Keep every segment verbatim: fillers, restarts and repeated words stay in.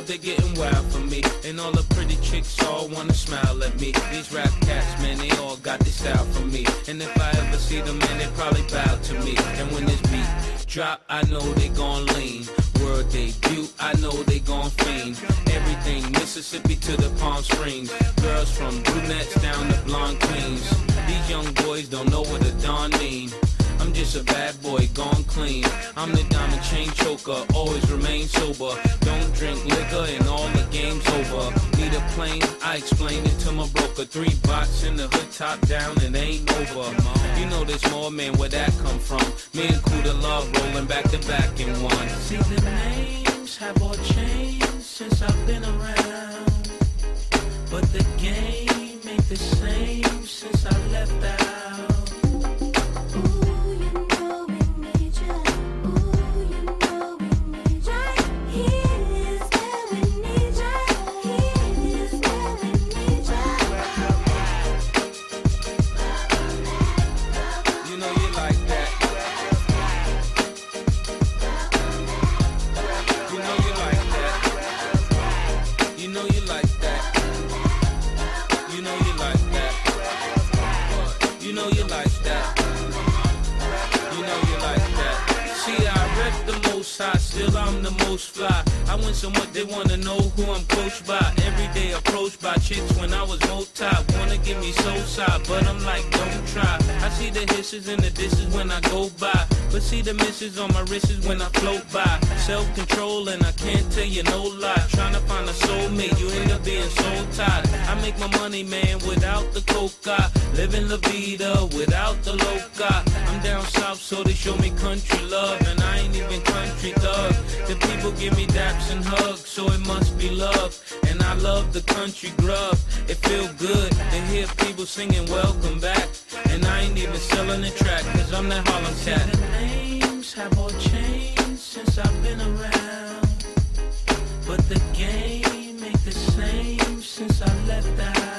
out there getting wild for me. And all the pretty chicks all wanna smile at me. These rap cats, man, they all got this style for me. And if I ever see them, man, they probably bow to me. And when this beat drop, I know they gon' lean. World debut, I know they gon' fiend. Everything Mississippi to the Palm Springs. Girls from brunettes down to blonde queens. These young boys don't know what a dawn mean. I'm just a bad boy, gone clean. I'm the diamond chain choker, always remain sober. Don't drink liquor and all the game's over. Need a plane? I explain it to my broker. Three bots in the hood, top down, and ain't over. You know there's more, man, where that come from? Me and Kuda Love rolling back to back in one. See, the names have all changed since I've been around, but the game ain't the same since I left out. Still I'm the most fly. I win so much they wanna know who I'm coached by. Every day approached by chicks when I was multi. Wanna give me soul side, but I'm like, don't try. I see the hisses and the disses when I go by, but see the misses on my wrists when I float by. Self-control and I can't tell you no lie. Trying to find a soulmate, you end up being soul tied. I make my money, man, without the coca. Living la vida without the loca. I'm down south, so they show me country love, and I ain't even country thug. The people give me daps and hugs, so it must be love. And I love the country grub. It feel good to hear people singing welcome back. And I ain't even selling the track, cause I'm that Harlem cat. The names have all changed since I've been around, but the game ain't the same since I left out.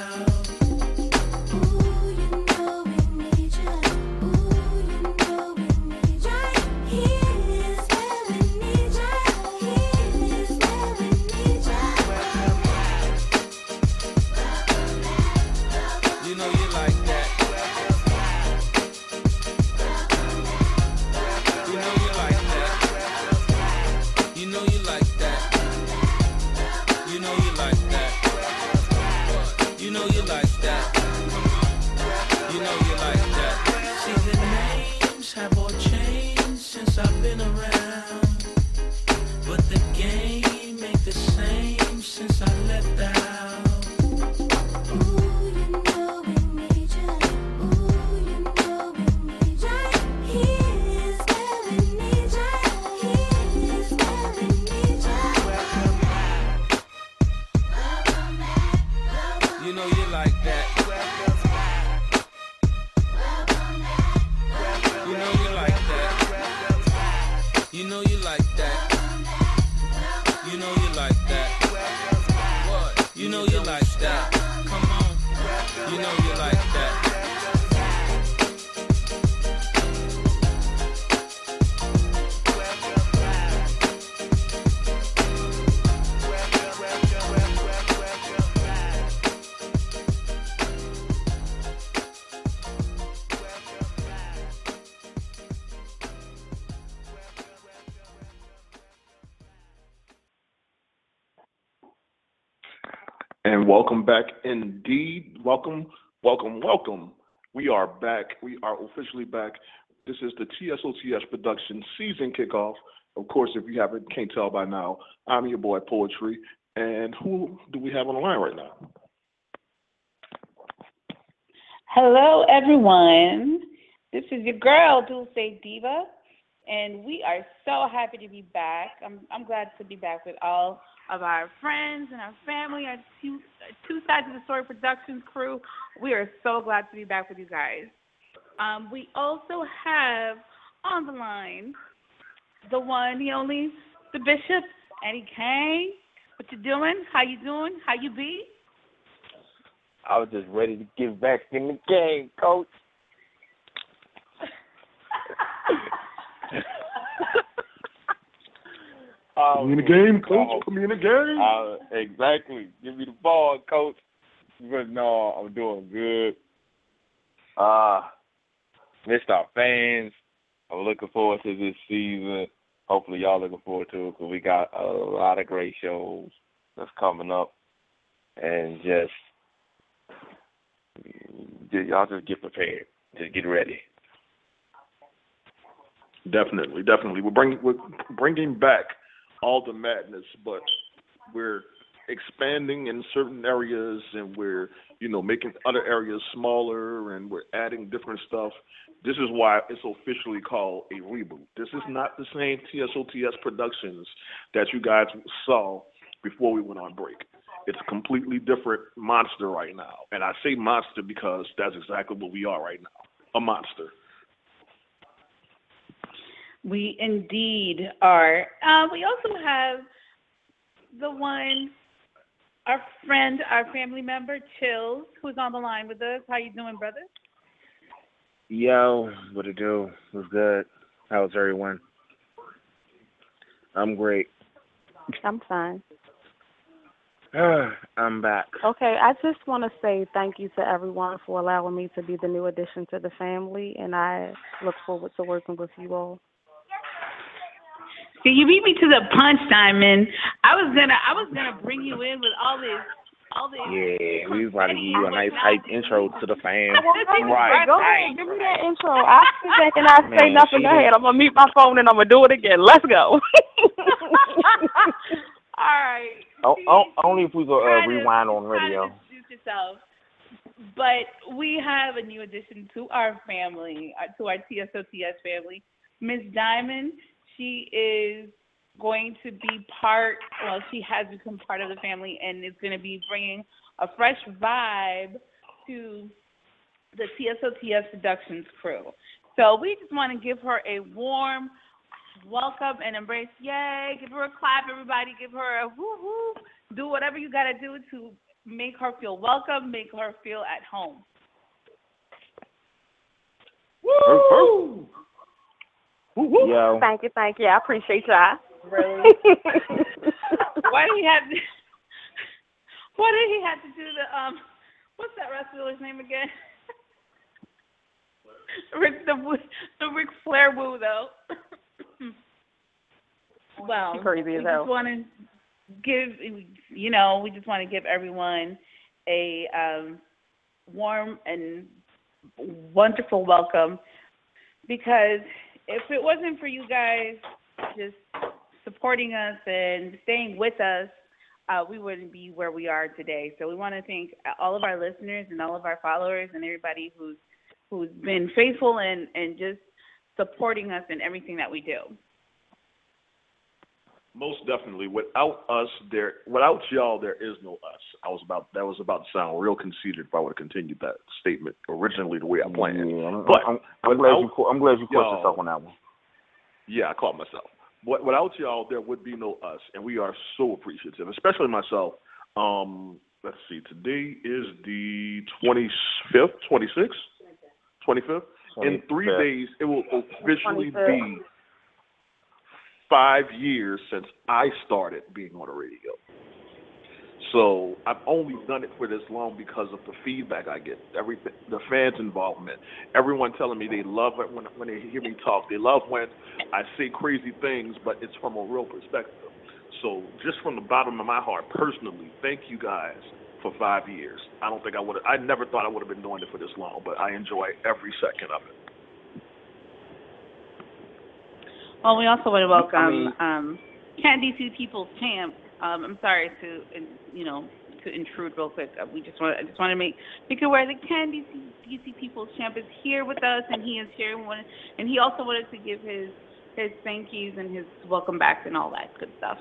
And welcome back indeed. Welcome, welcome, welcome. We are back. We are officially back. This is the T S O T S production season kickoff. Of course, if you haven't, can't tell by now, I'm your boy Poetry. And who do we have on the line right now? Hello, everyone. This is your girl, Dulce Diva, and we are so happy to be back. I'm I'm glad to be back with all of our friends and our family, our two, two Sides of the Story Productions crew. We are so glad to be back with you guys. Um, we also have on the line the one, the only, the Bishop, Eddie Kane. What you doing? How you doing? How you be? I was just ready to get back in the game, Coach. uh, Oh, put me in the game, coach. oh, Put me in the game. Uh, exactly. Give me the ball, coach. But no, I'm doing good. Uh, missed our fans. I'm looking forward to this season. Hopefully y'all looking forward to it because we got a lot of great shows that's coming up. And just, y'all just get prepared. Just get ready. Definitely, definitely. We're bringing we're bringing back all the madness, but we're expanding in certain areas, and we're you know making other areas smaller, and we're adding different stuff. This is why it's officially called a reboot. This is not the same T S O T S Productions that you guys saw before we went on break. It's a completely different monster right now, and I say monster because that's exactly what we are right now, a monster. We indeed are. Uh, we also have the one, our friend, our family member, Chills, who's on the line with us. How you doing, brother? Yo, what it do? What's good? How's everyone? I'm great. I'm fine. I'm back. Okay, I just want to say thank you to everyone for allowing me to be the new addition to the family, and I look forward to working with you all. See, you beat me to the punch, Diamond. I was gonna, I was gonna bring you in with all this, all this. Yeah, we was about to give you a nice hype intro to the fam. Right. Go ahead, give me that intro. I'll sit back and I'll say Man, nothing. Go ahead. I'm gonna mute my phone and I'm gonna do it again. Let's go. All right. Oh, oh, only if we go uh, Try to- rewind on try to radio. introduce yourself. But we have a new addition to our family, uh, to our T S O T S family, Miss Diamond. She is going to be part, well, she has become part of the family and is going to be bringing a fresh vibe to the T S O T S Productions crew. So we just want to give her a warm welcome and embrace. Yay, give her a clap, everybody. Give her a woo-hoo. Do whatever you got to do to make her feel welcome, make her feel at home. Woo! Woo! Yo. Thank you, thank you. I appreciate y'all. Really? Why did he have to, why did he have to do the, um, what's that wrestler's name again? Rick, the, the Ric Flair woo, though. Well, Crazy we as just hell. want to give, you know, we just want to give everyone a um, warm and wonderful welcome, because if it wasn't for you guys just supporting us and staying with us, uh, we wouldn't be where we are today. So we want to thank all of our listeners and all of our followers and everybody who's who's been faithful and, and just supporting us in everything that we do. Most definitely. Without us, there. Without y'all, there is no us. I was about. That was about to sound real conceited if I would have continued that statement originally the way I planned. Yeah, I'm, But I'm, I'm glad you. I'm glad you caught y'all- yourself on that one. Yeah, I caught myself. But without y'all, there would be no us, and we are so appreciative, especially myself. Um, let's see. Today is the twenty-fifth, twenty-sixth, twenty-fifth. In three twenty-fifth. days, it will officially twenty-fifth. be five years since I started being on the radio. So I've only done it for this long because of the feedback I get, everything, the fans' involvement, everyone telling me they love it when when they hear me talk. They love when I say crazy things, but it's from a real perspective. So just from the bottom of my heart, personally, thank you guys for five years. I don't think I would have, I never thought I would have been doing it for this long, but I enjoy every second of it. Well, we also want to welcome I mean- um, Candy C People's Champ. Um, I'm sorry to, you know, to intrude real quick. Uh, we just want, I just want to make make it aware that Candy C People's Champ is here with us, and he is here. We wanted, and he also wanted to give his his thank yous and his welcome backs and all that good stuff.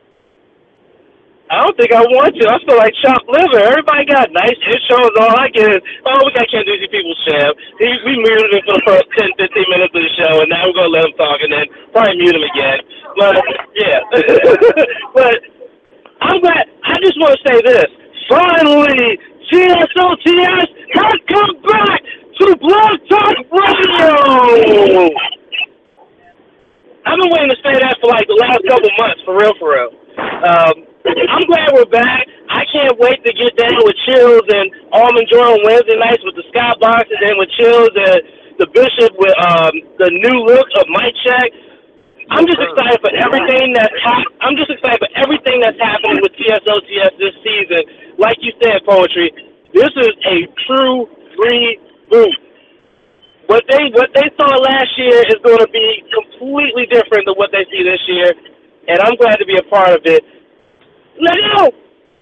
I don't think I want to. I feel like chopped liver. Everybody got nice intros. All I get is, oh, we got Can't Do See People's Champ. He, we muted him for the first ten, fifteen minutes of the show, and now we're going to let him talk and then probably mute him again. But, yeah. But I'm glad. I just want to say this. Finally, T S O T S has come back to Blog Talk Radio. I've been waiting to say that for like the last couple months, for real, for real. Um, I'm glad we're back. I can't wait to get down with Chills and Almond Joy on Wednesday nights with the Skybox, and then with Chills and the Bishop with um, the new look of Mike Check. I'm just excited for everything that's hap- I'm just excited for everything that's happening with T S O T S this season. Like you said, Poetry, this is a true reboot. What they what they saw last year is going to be completely different than what they see this year, and I'm glad to be a part of it. Let it go.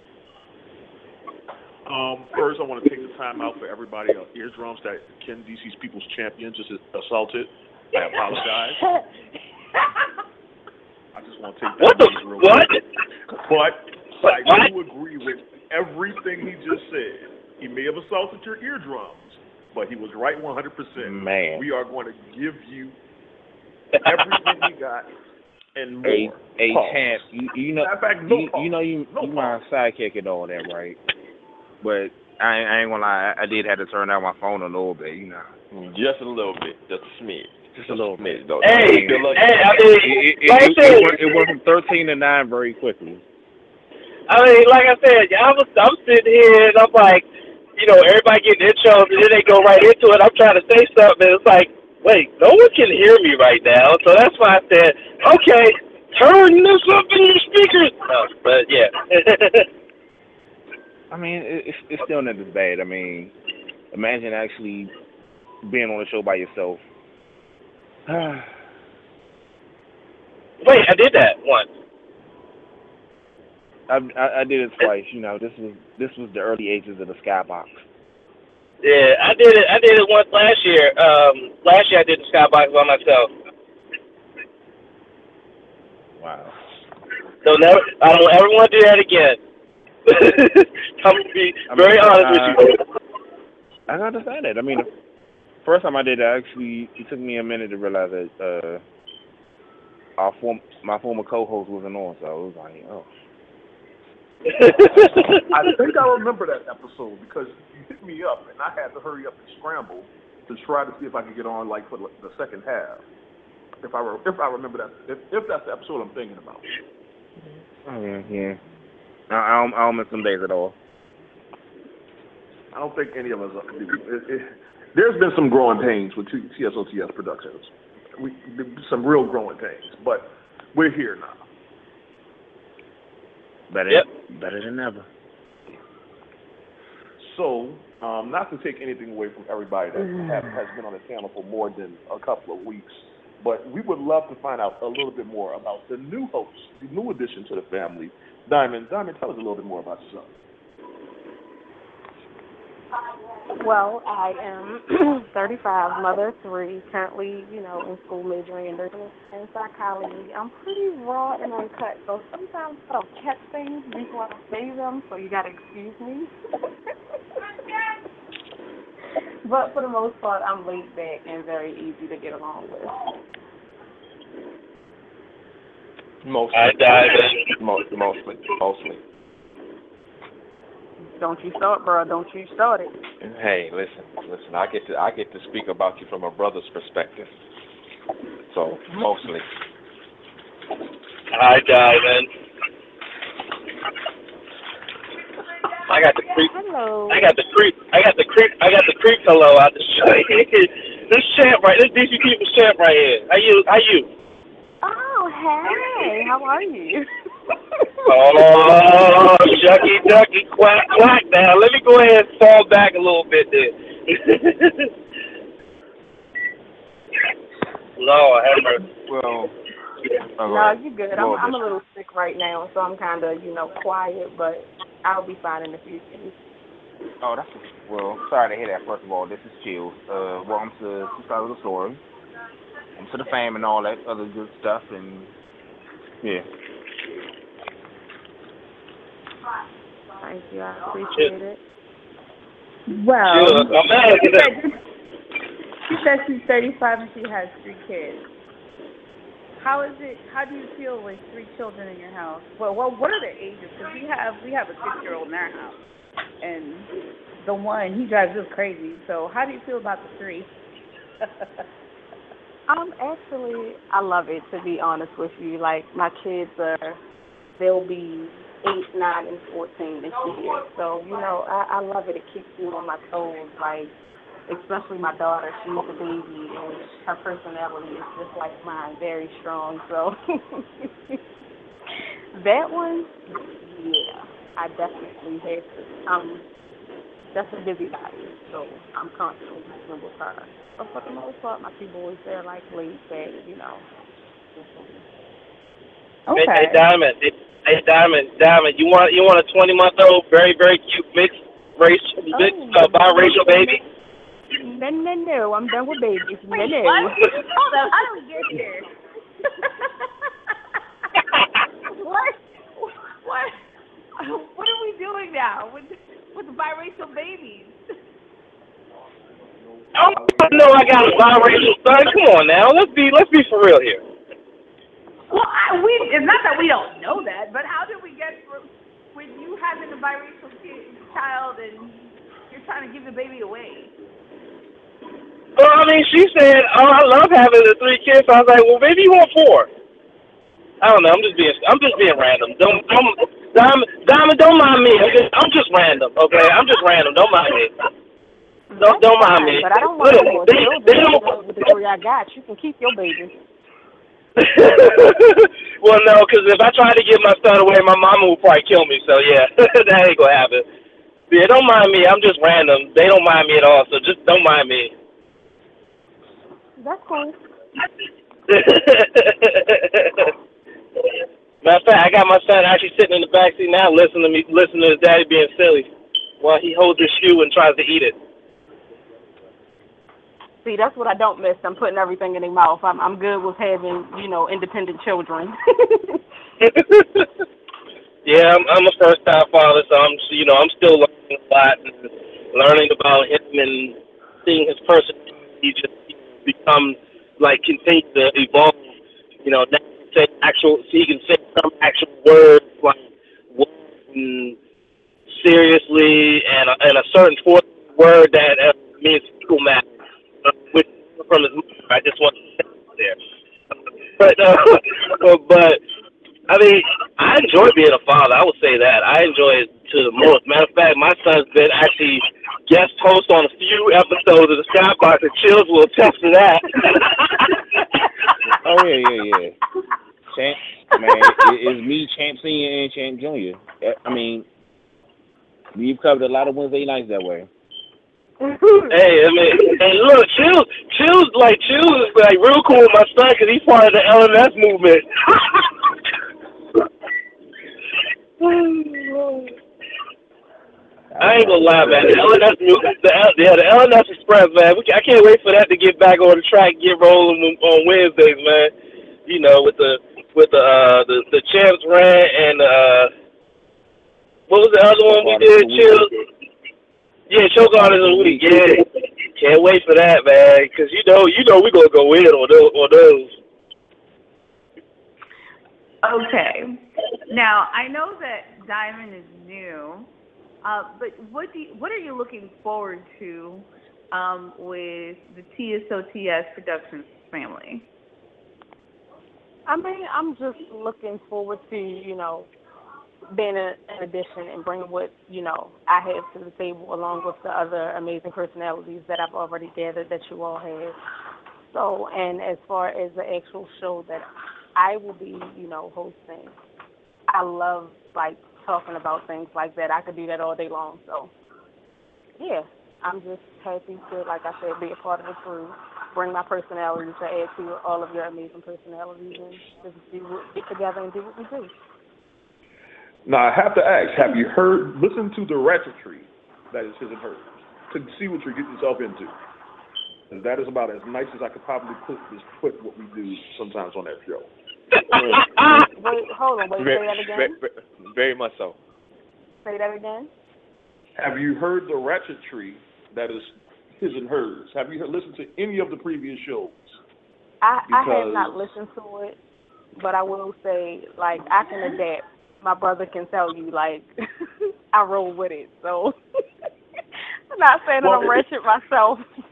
Um, first, I want to take the time out for everybody on eardrums that Ken D C's People's Champion just assaulted. I apologize. I just want to take that. What the real what? Quick. But what? I do agree with everything he just said. He may have assaulted your eardrums, but he was right one hundred percent. Man. We are going to give you everything we got and more. Hey, hey Pause. Champ, you, you know, fact, no you, you know, you, no you my sidekick and all that, right? But I, I ain't gonna lie, I, I did have to turn down my phone a little bit, you know. Just a little bit, just a smidge. Just a little bit, though. Hey, I mean, hey, I mean, it, it, like it, I said, it, went, it went from thirteen to nine very quickly. I mean, like I said, I was, I'm sitting here and I'm like, you know, everybody getting intros and then they go right into it. I'm trying to say something and it's like, wait, no one can hear me right now. So that's why I said, okay, turn this up in your speakers. No, but yeah. I mean, it, it's it's still not as bad. I mean, imagine actually being on the show by yourself. Wait, I did that once. I, I I did it twice. You know, this was this was the early ages of the Skybox. Yeah, I did it. I did it once last year. Um, last year I did the Skybox by myself. Wow. So never, I don't ever want to do that again. I'm gonna be I very mean, honest uh, with you. I understand it. I mean, the first time I did it, actually, it took me a minute to realize that uh, our form, my former co-host wasn't on, so it was like, oh. I think I remember that episode because you hit me up and I had to hurry up and scramble to try to see if I could get on like for the second half. If I re- if I remember that, if, if that's the episode I'm thinking about. Oh, yeah, yeah. I, I don't, I don't miss some days at all. I don't think any of us are. It, it, there's been some growing pains with T S O T S Productions. We some real growing pains, but we're here now. Better, yep. better than ever. So, um, not to take anything away from everybody that have, has been on the channel for more than a couple of weeks, but we would love to find out a little bit more about the new host, the new addition to the family, Diamond. Diamond, tell us a little bit more about yourself. Well, I am thirty-five, mother of three, currently, you know, in school majoring in business and psychology. I'm pretty raw and uncut, so sometimes I don't catch things before I say them, so you got to excuse me. But for the most part, I'm laid back and very easy to get along with. Mostly. I dive in. Mostly, mostly, mostly. Don't you start, bro. Don't you start it. Hey, listen, listen. I get to I get to speak about you from a brother's perspective. So mostly. I dive in. I got the creep. Hello. I got the creep. I got the creep. I got the creep hello out the show. This champ right. This D C People's champ right here. How you? How you? Oh, hey. How are you? Oh, shucky ducky quack quack. Now let me go ahead and fall back a little bit there. Lord have mercy. Well, no, you good. I'm, I'm a little sick right now, so I'm kind of, you know, quiet, but I'll be fine in the future. Oh, that's well. Sorry to hear that. First of all, this is Chill. Uh, welcome to Two Sides of the Story, and to the fam and all that other good stuff, and yeah. Thank you. I appreciate it. Well, Sure. I'm mad at she that. said, she said she's thirty-five and she has three kids. How is it? How do you feel with three children in your house? Well, well, what are their ages? Because we have we have a six-year-old in our house, and the one he drives us crazy. So, how do you feel about the three? Um, actually, I love it, to be honest with you. Like, my kids are, they'll be eight, nine, and fourteen this year. So, you know, I, I love it. It keeps me on my toes. Like, especially my daughter, she's a baby, and her personality is just like mine, very strong. So, that one, yeah, I definitely have to. Um, that's a busybody, so I'm constantly working with her. But for the most part, my two boys, they're like laid back, you know. Hey, hey, Okay. Diamond. Hey, hey, Diamond. Diamond. You want you want a twenty month old, very very cute mixed race, mixed Oh, uh, biracial baby? no, no, no, I'm done with babies. No, Wait, no. what? Hold up. How did we get here? what? What? What are we doing now with with the biracial babies? I don't know. I got a biracial son. Come on now. Let's be let's be for real here. Well, I, we it's not that we don't know that, but how did we get from when you having a biracial kid, child and you're trying to give the baby away? Well, I mean, she said, "Oh, I love having the three kids." So I was like, "Well, maybe you want four." I don't know. I'm just being I'm just being random. Don't don't Diamond, Diamond don't mind me. I'm just, I'm just random. Okay, I'm just random. Don't mind me. Don't don't mind me. But I don't want Look, no more they, children. they You don't. know, with the three I got, you can keep your baby. Well, no, because if I tried to give my son away, my mama would probably kill me. So yeah, that ain't gonna happen. Yeah, don't mind me. I'm just random. They don't mind me at all. So just don't mind me. That's cool. Matter of fact, I got my son actually sitting in the back seat now, listening to me, listening to his daddy being silly, while he holds his shoe and tries to eat it. See, that's what I don't miss. I'm putting everything in their mouth. I'm I'm good with having, you know, independent children. Yeah, I'm, I'm a first-time father, so I'm, you know, I'm still learning a lot and learning about him and seeing his personality just become, like, continue to evolve. You know, now he can say actual, so he can say some actual words like words and seriously, and a, and a certain fourth word that uh, means equal matter, uh, which from his mother. I just want to say it there. But uh, but. I mean, I enjoy being a father. I would say that. I enjoy it to the most. Matter of fact, my son's been actually guest host on a few episodes of the Skybox, and Chills will attest to that. Oh yeah, yeah, yeah. Champ, man, it, it's me, Champ Senior and Champ Junior. I mean, we've covered a lot of Wednesday nights that way. Hey, I mean, and look, Chills, Chills, like Chills is like real cool with my son because he's part of the L M S movement. I ain't gonna lie, man. The L N S, the L, yeah, the L N S Express, man. We, I can't wait for that to get back on the track, and get rolling on Wednesdays, man. You know, with the with the uh, the the Champs rant and uh, what was the other one we did? Chill. Yeah, Choke Artist of the Week. Yeah, can't wait for that, man. Because you know, you know, we gonna go in on those. On those. Okay. Now I know that Diamond is new, uh, but what do you, what are you looking forward to um, with the T S O T S Productions family? I mean, I'm just looking forward to, you know, being a, an addition and bringing what, you know, I have to the table along with the other amazing personalities that I've already gathered that you all have. So, and as far as the actual show that I will be, you know, hosting, I love, like, talking about things like that. I could do that all day long. So, yeah, I'm just happy to, like I said, be a part of the crew, bring my personality to add to all of your amazing personalities, and just do what, get together and do what we do. Now, I have to ask, have you heard, listen to the ratchetry that is his and hers, to see what you're getting yourself into? And that is about as nice as I could probably put this, put what we do sometimes on that show. Wait, hold on, wait, say Very, that again? very, very much so. Say that again? Have you heard the ratchetry that is his and hers? Have you heard, listened to any of the previous shows? I, I have Because- not listened to it, but I will say, like, I can adapt. My brother can tell you, like, I roll with it. So I'm not saying that Well, I'm wretched myself.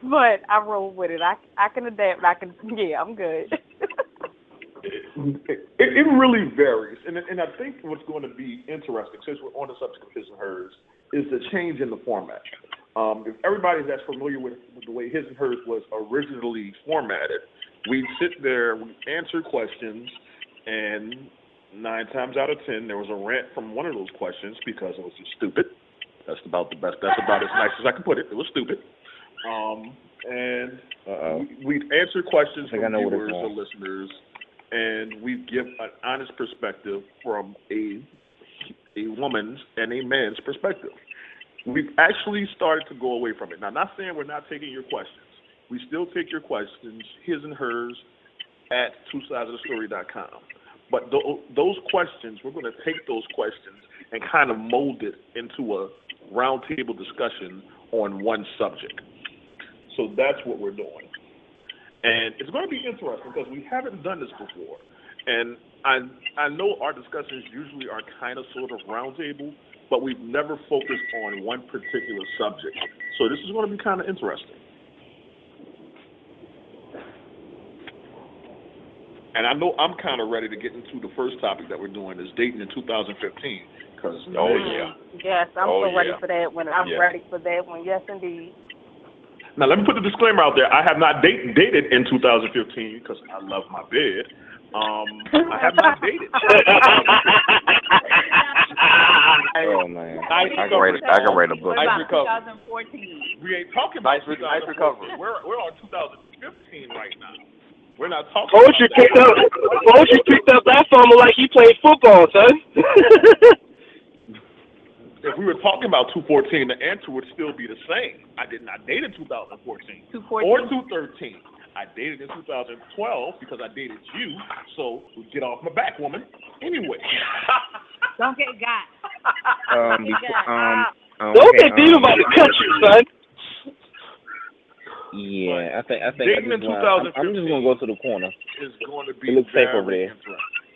but I roll with it. I I can adapt. I can. Yeah, I'm good. It, it, it really varies, and and I think what's going to be interesting, since we're on the subject of his and hers, is the change in the format. Um, if everybody's as familiar with, with the way his and hers was originally formatted, we'd sit there, we'd answer questions, and nine times out of ten, there was a rant from one of those questions because it was just stupid. That's about the best. That's about as nice as I can put it. It was stupid. Um, and Uh-oh. we, we'd answer questions I think I from know what it's viewers or on. listeners, and we'd give an honest perspective from a a woman's and a man's perspective. We've actually started to go away from it. Now, not saying we're not taking your questions. We still take your questions, his and hers, at two sides of the story dot com. But th- those questions, we're going to take those questions and kind of mold it into a roundtable discussion on one subject. So that's what we're doing. And it's going to be interesting because we haven't done this before. And I I know our discussions usually are kind of sort of roundtable, but we've never focused on one particular subject. So this is going to be kind of interesting. And I know I'm kind of ready to get into the first topic that we're doing is dating in two thousand fifteen. Cause Oh, yeah. Yes, I'm Oh, so ready yeah. for that one. I'm Yeah. ready for that one. Yes, indeed. Now, let me put the disclaimer out there. I have not date, dated in two thousand fifteen because I love my bed. Um, I have not dated. Oh man, Nice I can write. I can write a book. What about Nice recovery. twenty fourteen? We ain't talking about Nice re- nice two thousand fourteen. recovery. We're we're on two thousand fifteen right now. We're not talking Poetry about picked up. Poetry picked up that fumble like he played football, son. If we were talking about two fourteen, the answer would still be the same. I did not date in two thousand fourteen two fourteen? or two thirteen. I dated in two thousand twelve because I dated you. So get off my back, woman. Anyway. Don't get got. Um, before, um, um, Don't okay, think Dean um, about to cut you, son. Yeah, I think I think I Dating in just wanna, I'm, I'm just gonna go to the corner. It's going to be It looks safe very over there. interesting.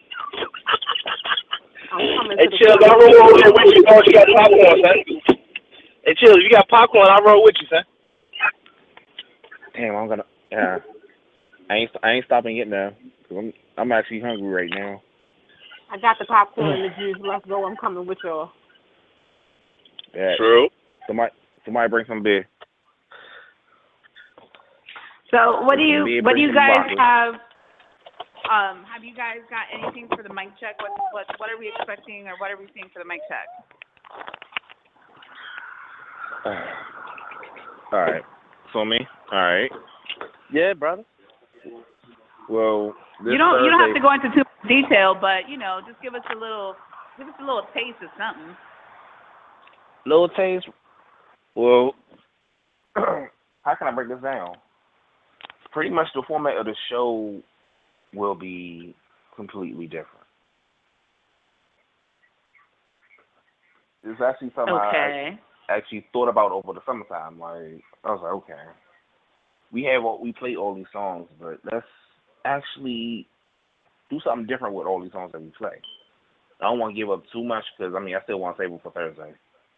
I'm coming Hey, to the Chill, I roll over there with you, dog. You got popcorn, son. Hey, Chill, you got popcorn, I roll with you, son. Damn, I'm gonna. Yeah, I ain't I ain't stopping yet now. Cause I'm I'm actually hungry right now. I got the popcorn and the juice. Let's go. I'm coming with y'all. Yeah. True. Somebody somebody bring some beer. So what do you Maybe what do you bring some guys bottles. have? Um, have you guys got anything for the mic check? What what what are we expecting, or what are we seeing for the mic check? All right. So me. All right. Yeah, brother. Well, this You don't you don't have Thursday- to go into too much detail, but you know, just give us a little give us a little taste of something. Little taste. Well, how can I break this down? Pretty much the format of the show will be completely different. It's actually something Okay. I actually thought about over the summertime. Like, I was like, okay, we have all, we play all these songs, but let's actually do something different with all these songs that we play. I don't want to give up too much because I mean I still want to save them for Thursday.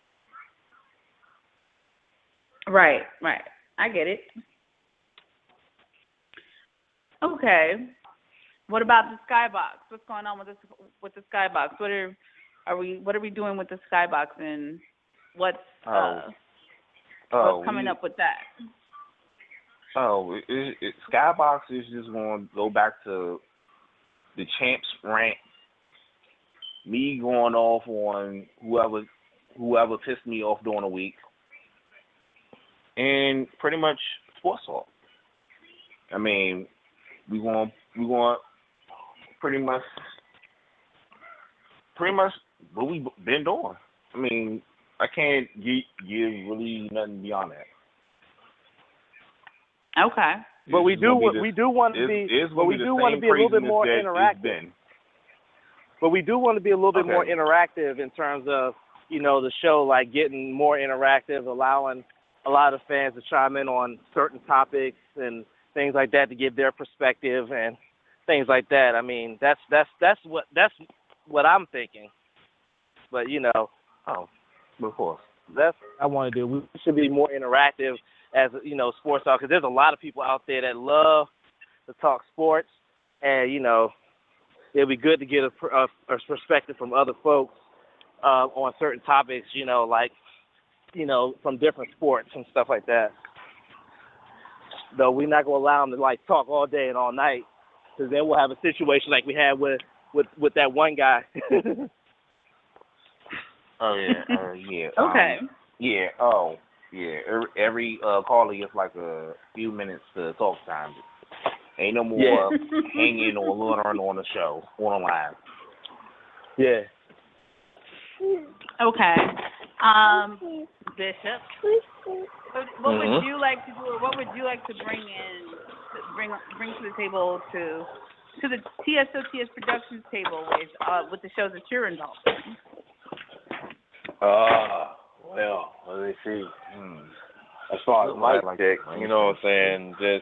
Right, right. I get it. Okay. What about the skybox? What's going on with this with the skybox? What are are we what are we doing with the skybox, and what's uh Oh. Oh, what's coming we- up with that? Oh, it, it, it, Skybox is just going to go back to the champs rant. Me going off on whoever whoever pissed me off during the week, and pretty much sports talk. I mean, we want we want pretty much pretty much what we've been doing. I mean, I can't give, give really nothing beyond that. Okay. But we It's do gonna be wa- this- we do want to it's- be it's but gonna we be the do want to same be a little bit craziness more that it's interactive. been. But we do want to be a little bit Okay. more interactive in terms of, you know, the show, like getting more interactive, allowing a lot of fans to chime in on certain topics and things like that to give their perspective and things like that. I mean, that's that's that's what that's what I'm thinking. But you know, Oh, of course. that's what I want to do. We should be more interactive as, you know, sports talk, because there's a lot of people out there that love to talk sports, and, you know, it'll be good to get a, a, a perspective from other folks uh, on certain topics, you know, like, you know, from different sports and stuff like that. Though we're not going to allow them to, like, talk all day and all night, because then we'll have a situation like we had with, with, with that one guy. Oh, yeah, uh, yeah. Okay. Um, yeah, oh, yeah. Every, every uh, caller gets like a few minutes to talk time. Ain't no more Yeah. hanging or learning on the show, on the live. Yeah. Okay. Um, Bishop, what, what Mhm. would you like to do, or what would you like to bring in, to bring bring to the table to to the T S O T S Productions table with uh, with the shows that you're involved in? Uh, well, let me see. Hmm. As far as Well, I mic like check, to you know what I'm saying? Just,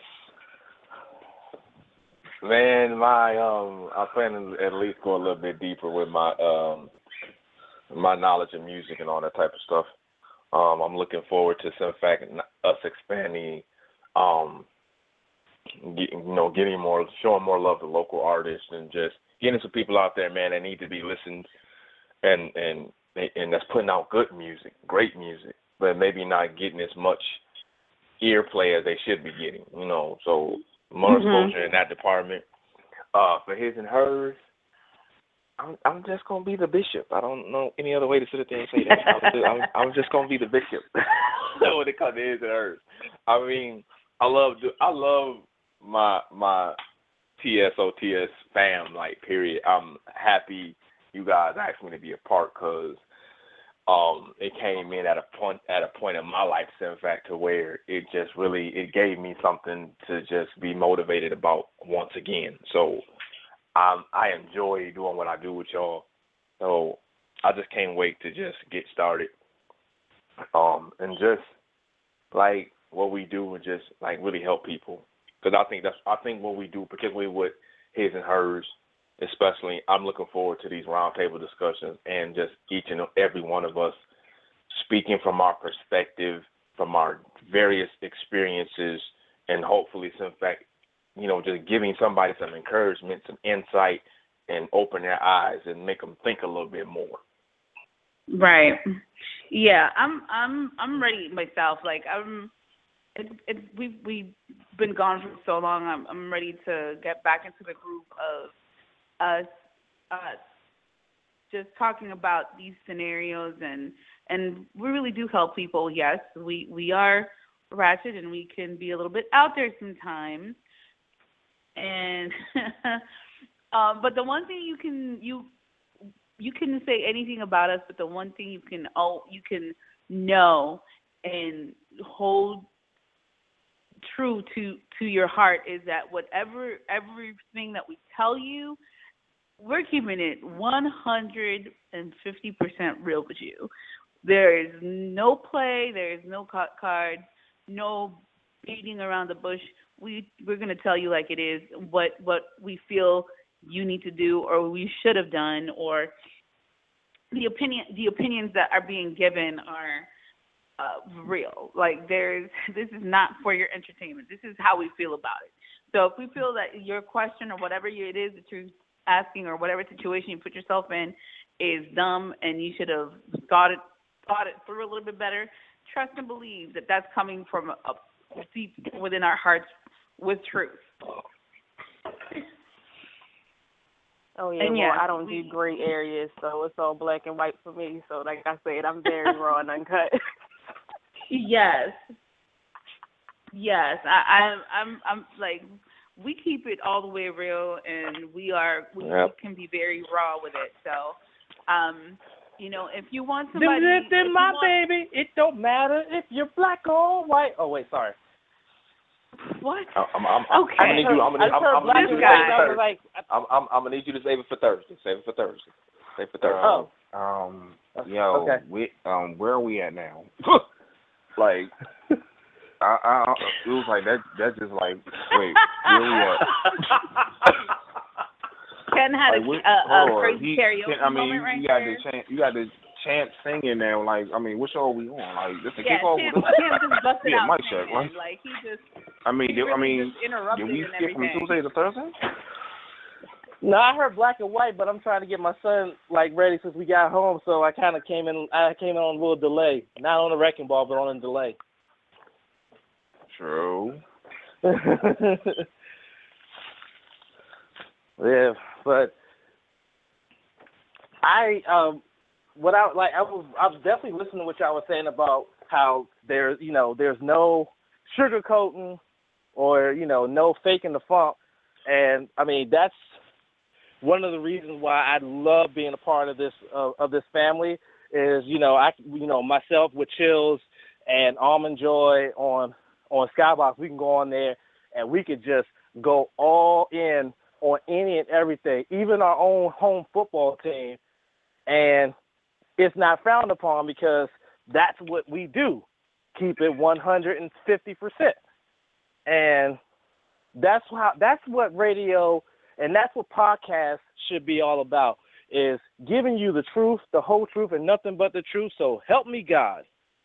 man, my, um, I plan to at least go a little bit deeper with my, um, my knowledge of music and all that type of stuff. Um, I'm looking forward to, some fact, us expanding, um, get, you know, getting more, showing more love to local artists and just getting some people out there, man, that need to be listened and, and, and that's putting out good music, great music, but maybe not getting as much earplay as they should be getting, you know. So more Mhm. exposure in that department. Uh, for his and hers, I'm I'm just gonna be the bishop. I don't know any other way to sit there and say that. I'm, just, I'm, I'm just gonna be the bishop when it comes to his and hers. I mean, I love do I love my my T S O T S fam. Like, period. I'm happy you guys asked me to be a part, because um, it came in at a point at a point in my life, in fact, to where it just really it gave me something to just be motivated about once again. So um, I enjoy doing what I do with y'all. So I just can't wait to just get started. Um, and just like what we do, and just like really help people, because I think that's I think what we do, particularly with his and hers. Especially, I'm looking forward to these roundtable discussions and just each and every one of us speaking from our perspective, from our various experiences, and hopefully, some fact, you know, just giving somebody some encouragement, some insight, and open their eyes and make them think a little bit more. Right. Yeah, I'm I'm I'm ready myself. Like I'm it, it we've we've been gone for so long. I'm I'm ready to get back into the groove of us uh just talking about these scenarios, and and we really do help people. Yes, we we are ratchet and we can be a little bit out there sometimes. And um but the one thing you can you you can say anything about us, but the one thing you can oh you can know and hold true to to your heart is that whatever everything that we tell you, we're keeping it one hundred fifty percent real with you. There is no play, there is no cut card, no beating around the bush. We we're gonna tell you like it is, what what we feel you need to do or we should have done, or the opinion the opinions that are being given are uh, real. Like there's this is not for your entertainment. This is how we feel about it. So if we feel that your question or whatever it is that you're asking or whatever situation you put yourself in is dumb and you should have thought it thought it through a little bit better, trust and believe that that's coming from a, a deep within our hearts with truth. Oh yeah, And well, yeah, I don't we- do gray areas, so it's all black and white for me. So like I said, I'm very raw and uncut. Yes. Yes. I, I'm I'm I'm like we keep it all the way real, and we are we, Yep. we can be very raw with it. So um you know, if you want somebody Then, if then you my want, baby, it don't matter if you're black or white. Oh wait, sorry. what? I'm, I'm, I'm, Okay. I'm gonna need you. I'm gonna, I I'm, told I'm black gonna need and you to white, save it and I for was Thursday. like, I'm, I'm, I'm gonna need you to save it for Thursday. Save it for Thursday. Save it for Thursday. Oh, um, yo, Okay. we, um, where are we at now? Like, I, I, it was like that. That's just like, wait, where we at? Ken had Like, a, what- a, a hold on. crazy He- karaoke I mean, moment you, right you got there. to change. You got to Champ singing now. Like, I mean, what show are we on? Like, this the Yeah, kickoff? Champ, Champ just busted Yeah, out mic singing. check, right? Like, he just, I mean, he did, really I mean, just interrupted did we and skip from everything. Tuesday to Thursday? No, I heard black and white, but I'm trying to get my son like ready since we got home, so I kind of came in. I came in on a little delay, not on the wrecking ball, but on a delay. True. Yeah, but I um, what I like, I was I was definitely listening to what y'all was saying about how there's you know there's no sugarcoating or you know no faking the funk, and I mean that's one of the reasons why I love being a part of this uh, of this family is you know I you know myself with Chills and Almond Joy on on Skybox, we can go on there and we could just go all in on any and everything, even our own home football team, and it's not frowned upon because that's what we do, keep it one hundred fifty percent, and that's how that's what radio and that's what podcasts should be all about, is giving you the truth, the whole truth, and nothing but the truth. So help me God.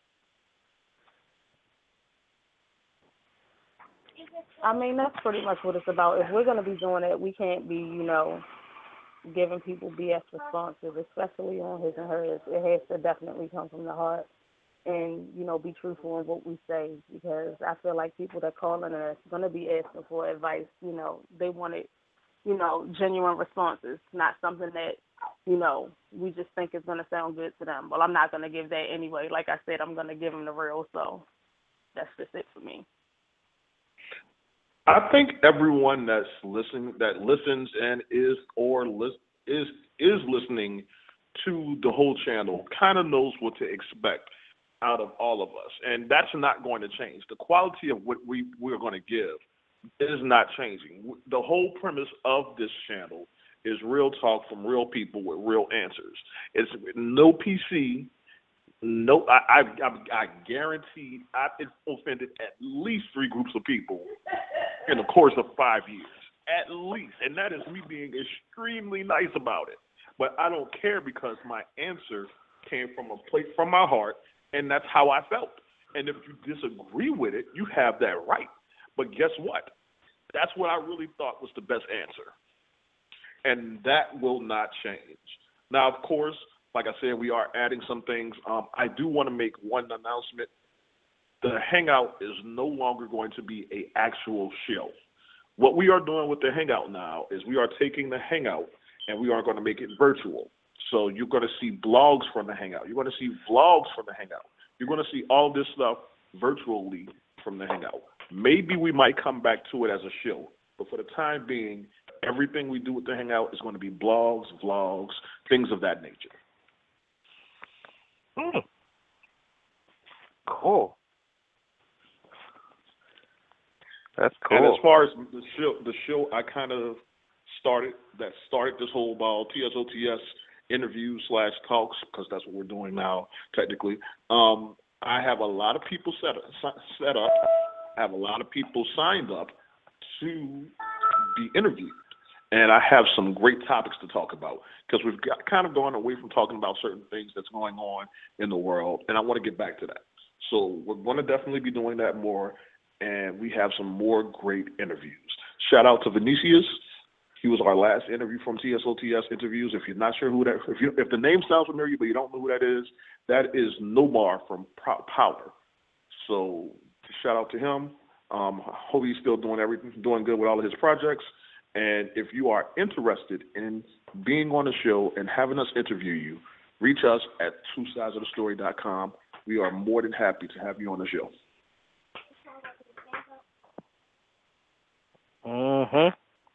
I mean, that's pretty much what it's about. If we're going to be doing it, we can't be, you know, giving people B S responses, especially on his and hers. It has to definitely come from the heart and, you know, be truthful in what we say, because I feel like people that call in are going to be asking for advice. You know, they want it, you know, genuine responses, not something that, you know, we just think is going to sound good to them. Well, I'm not going to give that anyway. Like I said, I'm going to give them the real, so that's just it for me. I think everyone that's listening, that listens and is or lis- is is listening to the whole channel, kind of knows what to expect out of all of us, and that's not going to change. The quality of what we we're going to give is not changing. The whole premise of this channel is real talk from real people with real answers. It's no P C. No, I, I, I, I guarantee I've offended at least three groups of people in the course of five years, at least, and that is me being extremely nice about it. But I don't care, because my answer came from a place from my heart, and that's how I felt. And if you disagree with it, you have that right. But guess what? That's what I really thought was the best answer, and that will not change. Now, of course, like I said, we are adding some things. Um, I do want to make one announcement. The Hangout is no longer going to be an actual show. What we are doing with the Hangout now is we are taking the Hangout and we are going to make it virtual. So you're going to see blogs from the Hangout. You're going to see vlogs from the Hangout. You're going to see all this stuff virtually from the Hangout. Maybe we might come back to it as a show, but for the time being, everything we do with the Hangout is going to be blogs, vlogs, things of that nature. Hmm. Cool. That's cool. And as far as the show, the show I kind of started that started this whole about T S O T S interview slash talks, because that's what we're doing now technically. Um, I have a lot of people set up, set up. I have a lot of people signed up to be interviewed. And I have some great topics to talk about, because we've got kind of gone away from talking about certain things that's going on in the world, and I want to get back to that. So we're going to definitely be doing that more, and we have some more great interviews. Shout out to Vinicius. He was our last interview from T S O T S interviews. If you're not sure who that, if you if the name sounds familiar but you don't know who that is, that is Nomar from Power. So shout out to him. Um, hope he's still doing everything, doing good with all of his projects. And if you are interested in being on the show and having us interview you, reach us at two sides of the story dot com. We are more than happy to have you on the show. Mm-hmm.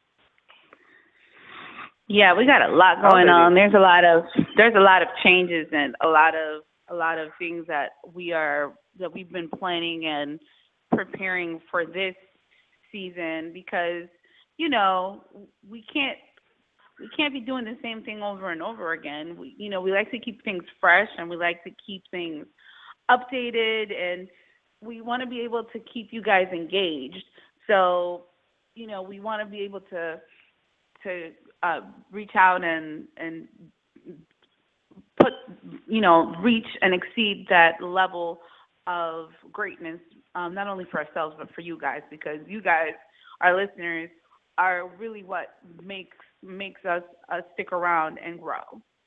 Yeah, we got a lot going on. There's a lot of there's a lot of changes and a lot of a lot of things that we are that we've been planning and preparing for this season, because you know, we can't we can't be doing the same thing over and over again. We, you know, we like to keep things fresh and we like to keep things updated, and we want to be able to keep you guys engaged. So, you know, we want to be able to to uh, reach out and and put, you you know, reach and exceed that level of greatness, um, not only for ourselves but for you guys, because you guys, our listeners, are really what makes makes us uh, stick around and grow.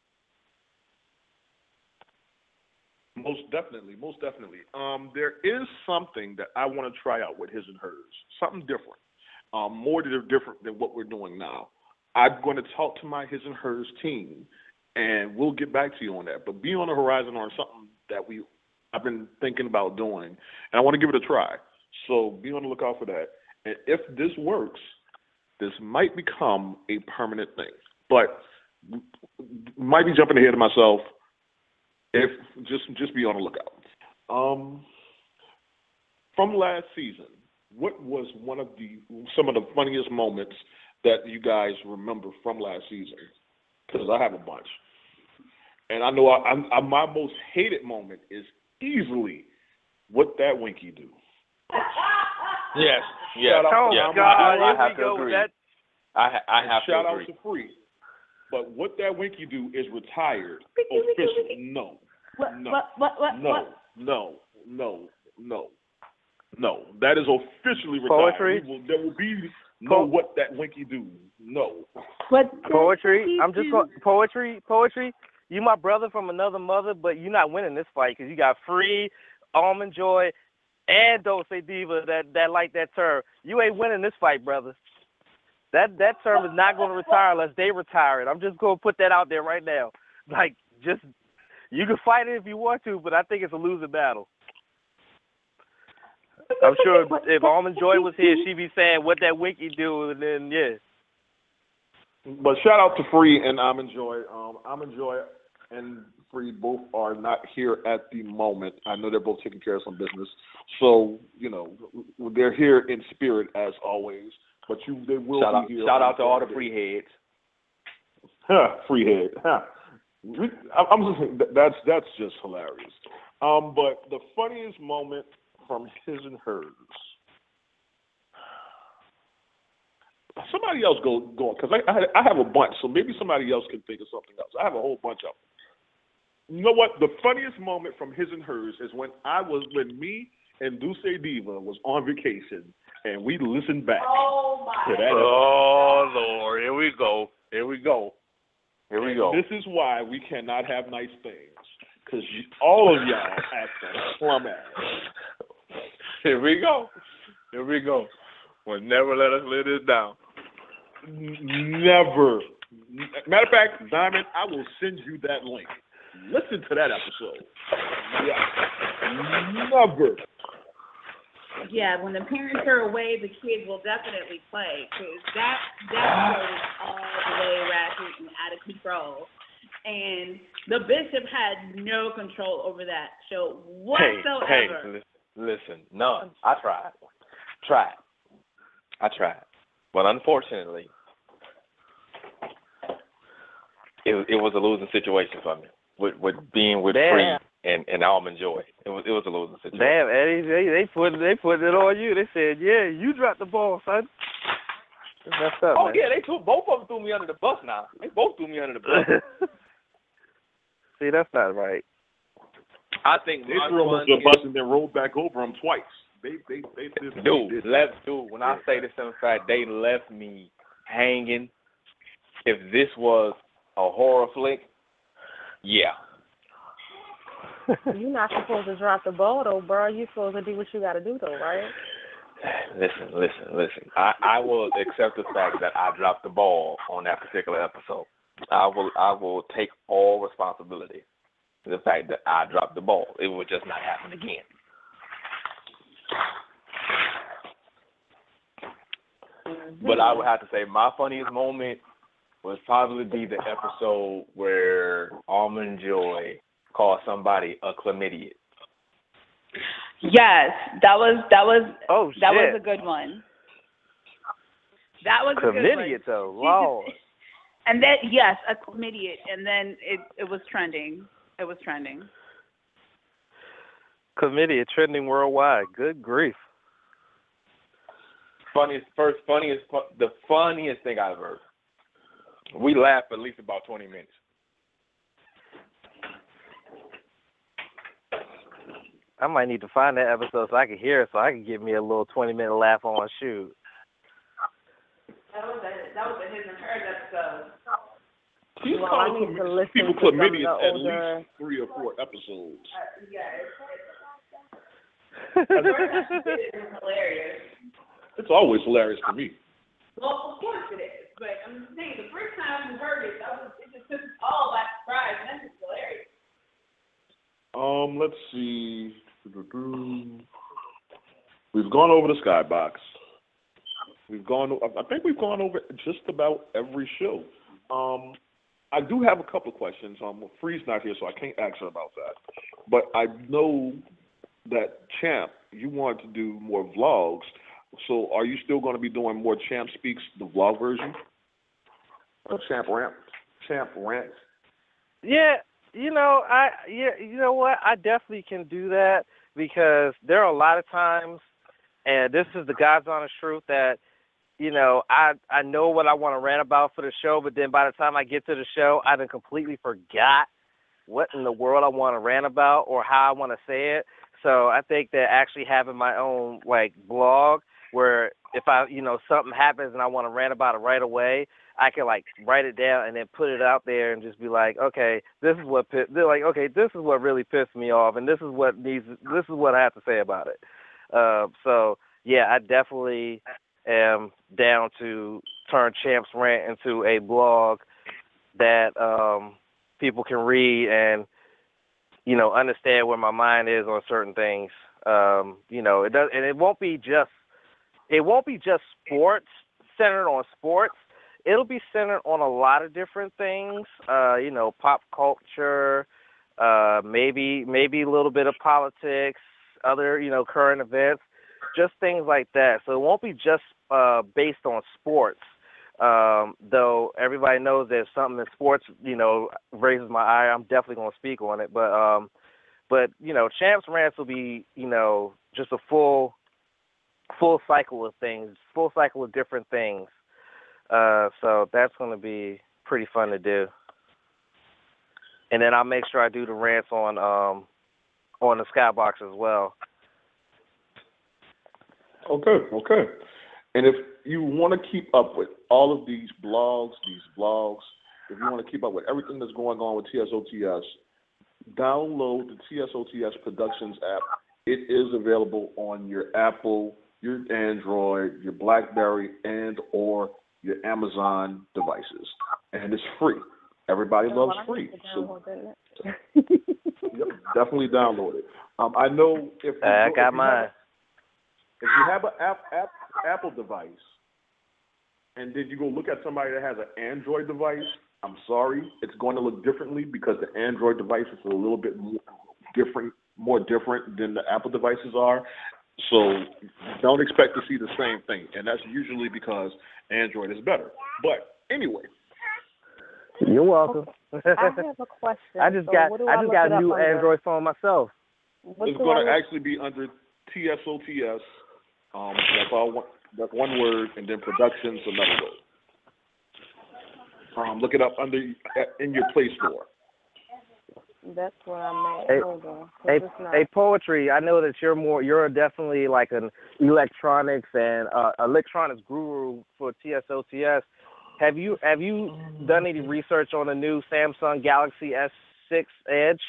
Most definitely, most definitely. Um, there is something that I want to try out with his and hers, something different, um, more different than what we're doing now. I'm going to talk to my his and hers team, and we'll get back to you on that. But be on the horizon on something that we I've been thinking about doing, and I want to give it a try. So be on the lookout for that. And if this works, this might become a permanent thing. But might be jumping ahead of myself. If just just be on the lookout. Um, from last season, what was one of the some of the funniest moments that you guys remember from last season? Because I have a bunch, and I know I, I, I, my most hated moment is easily what that Winky do. Yes, yes, Shout out Oh to yes. Mama God, I, here I we have to go agree. with that. I ha- I have Shout to out agree. to Free. But what that Winky do is retired Winky, Winky, officially. Winky. No. What, No. what, what, what, No. what? No. No. No. No. That is officially retired. Poetry? We will, there will be no Po- what that Winky do. No. What Poetry. did I'm just you going poetry. Poetry. You my brother from another mother, but you're not winning this fight because you got Free, Almond Joy, and Dulce Diva that that like that term. You ain't winning this fight, brother. That that term is not going to retire unless they retire it. I'm just going to put that out there right now. Like, just you can fight it if you want to, but I think it's a losing battle. I'm sure if, if Almond Joy was here, she'd be saying what that Winky do, and then yeah. But shout out to Free and Almond Joy. Um, Almond Joy and Free both are not here at the moment. I know they're both taking care of some business. So, you know, they're here in spirit as always. But you, they will Shout out, be here. shout on out to all the Friday. free heads. Huh, free head. Huh. I'm just, that's that's just hilarious. Um, but the funniest moment from his and hers. Somebody else go go because I, I I have a bunch, so maybe somebody else can think of something else. I have a whole bunch of them. You know what? The funniest moment from his and hers is when I was when me and Dulce Diva was on vacation and we listened back Oh my to that. Oh Lord, here we go. Here we go. Here we and go. This is why we cannot have nice things because all of y'all act a plum ass. Here we go. Here we go. Well, never let us live this down. Never. Matter of fact, Diamond, I will send you that link. Listen to that episode. Yeah. Never. Yeah, when the parents are away, the kids will definitely play because that that show is all the way ratchet and out of control. And the bishop had no control over that show whatsoever. Hey, hey, listen, listen, none. I tried. Tried. I tried. But unfortunately, it, it was a losing situation for me with, with being with Damn. Free and, and Almond Joy. It was it was a losing situation. Damn, Eddie, they they put they put it on you. They said, yeah, you dropped the ball, son. That's messed up, Oh man. yeah, they threw both of them threw me under the bus now. They both threw me under the bus. See, that's not right. I think They my threw him fun off the is- bus and then rolled back over him twice. They they they did. Dude, they did left dude. When I say this in fact, they left me hanging. If this was a horror flick, yeah. You're not supposed to drop the ball, though, bro. You're supposed to do what you got to do, though, right? Listen, listen, listen. I, I will accept the fact that I dropped the ball on that particular episode. I will I will take all responsibility for the fact that I dropped the ball. It will just not happen again. But I would have to say my funniest moment would probably be the episode where Almond Joy called somebody a chlamydia. Yes, that was that was Oh, that shit. was a good one. That was a good one. Chlamydia, though. She Lord. just- And then yes, a chlamydia, and then it it was trending. It was trending. Chlamydia trending worldwide. Good grief. Funniest, first funniest, the funniest thing I've heard. We laughed at least about twenty minutes. I might need to find that episode so I can hear it, so I can give me a little twenty minute laugh on shoot. That was a that was a his and hers episode. She's Well, I calling need chlam- to listen people to some of chlamydia the at older- least three or four episodes. Uh, yes. It's hilarious. It's always hilarious to me. Well, of course it is. But I'm just saying, the first time you heard it, that was, it just took us all by surprise, and that's just hilarious. Um, let's see. We've gone over the Skybox. We've gone. I think we've gone over just about every show. Um, I do have a couple of questions. Um, Free's not here, so I can't ask her about that. But I know that Champ, you wanted to do more vlogs. So are you still going to be doing more Champ Speaks, the vlog version? Or Champ Rant? Champ Rant? Yeah, you know, I yeah, you know what? I definitely can do that because there are a lot of times, and this is the God's honest truth, that you know, I I know what I want to rant about for the show, but then by the time I get to the show, I done completely forgot what in the world I want to rant about or how I want to say it. So I think that actually having my own like blog where if I you know something happens and I want to rant about it right away, I can like write it down and then put it out there and just be like, okay, this is what pi-. They're like, okay, this is what really pissed me off, and this is what needs. This is what I have to say about it. Uh, so yeah, I definitely am down to turn Champ's Rant into a blog that um, people can read and, you know, understand where my mind is on certain things. Um, you know, it does, and it won't be just it won't be just sports centered on sports. It'll be centered on a lot of different things. Uh, you know, pop culture, uh, maybe maybe a little bit of politics, other you know current events. Just things like that. So it won't be just uh, based on sports, um, though everybody knows that if something in sports, you know, raises my eye, I'm definitely going to speak on it. But, um, but you know, Champs Rants will be, you know, just a full full cycle of things, full cycle of different things. Uh, so that's going to be pretty fun to do. And then I'll make sure I do the rants on um, on the Skybox as well. Okay, okay. And if you want to keep up with all of these blogs, these blogs, if you want to keep up with everything that's going on with T S O T S, download the T S O T S Productions app. It is available on your Apple, your Android, your BlackBerry, and or your Amazon devices. And it's free. Everybody loves free. So yep, definitely download it. Um, I know if you, I if got you mine. Have, if you have an app, app, Apple device, and then you go look at somebody that has an Android device, I'm sorry, it's going to look differently because the Android device is a little bit more different, more different than the Apple devices are. So don't expect to see the same thing, and that's usually because Android is better. But anyway, you're welcome. I have a question. I just so got what do I I just look got it a up new under? Android phone myself. What it's do going I to look- actually be under T S O T S. Um, that's all. One, that's one word, and then Productions another word. Um, look it up under in your Play Store. That's where I'm at. Hey, Hold on. 'cause Hey, it's not. hey, Poetry, I know that you're more, you're definitely like an electronics and uh, electronics guru for T S O T S. Have you have you done any research on the new Samsung Galaxy S six Edge?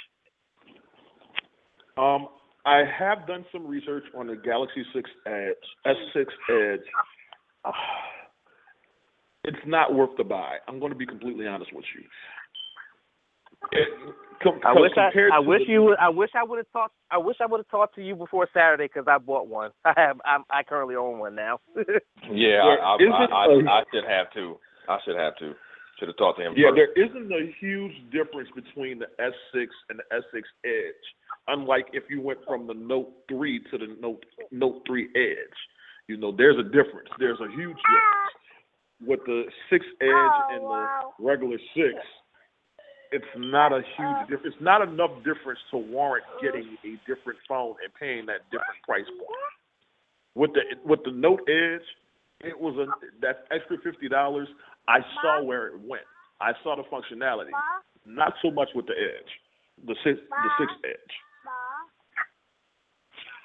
Um, I have done some research on the Galaxy six Edge, S six Edge. Uh, it's not worth the buy. I'm going to be completely honest with you. It, com- I wish I, compared I to wish the, you would, I wish I would have talked I wish I would have talked to you before Saturday because I bought one. I have I'm, I currently own one now. Yeah, I, I, Is I, it I, a- I should have to. I should have to. Should have talked to him Yeah, first. there isn't a huge difference between the S six and the S six Edge. Unlike if you went from the Note three to the Note Note three Edge, you know, there's a difference. There's a huge difference. With the six Edge and the regular six, it's not a huge difference. It's not enough difference to warrant getting a different phone and paying that different price point. With the with the Note Edge, it was a that extra fifty dollars. I saw where it went. I saw the functionality. Not so much with the Edge, the six the six Edge.